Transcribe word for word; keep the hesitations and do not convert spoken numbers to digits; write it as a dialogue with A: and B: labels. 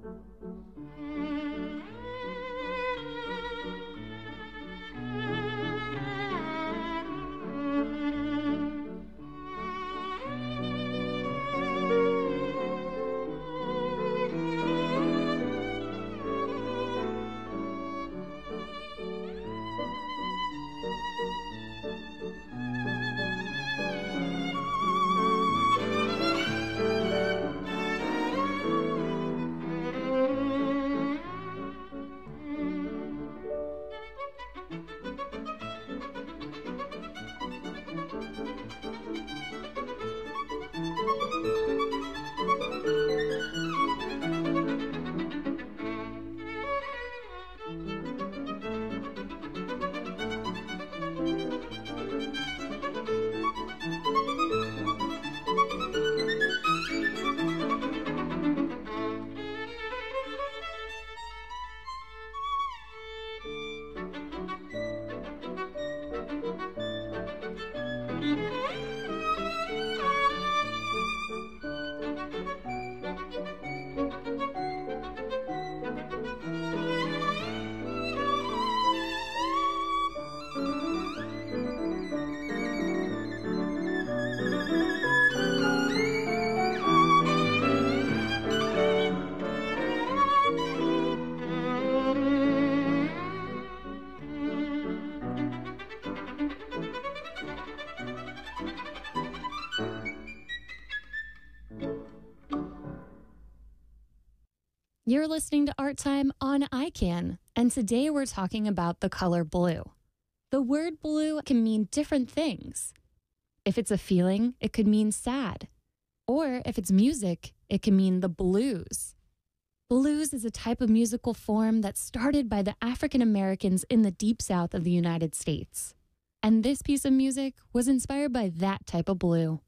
A: You're listening to Art Time on I CAN, and today we're talking about the color blue. The word blue can mean different things. If it's a feeling, it could mean sad. Or if it's music, it can mean the blues. Blues is a type of musical form that started by the African Americans in the Deep South of the United States. And this piece of music was inspired by that type of blue.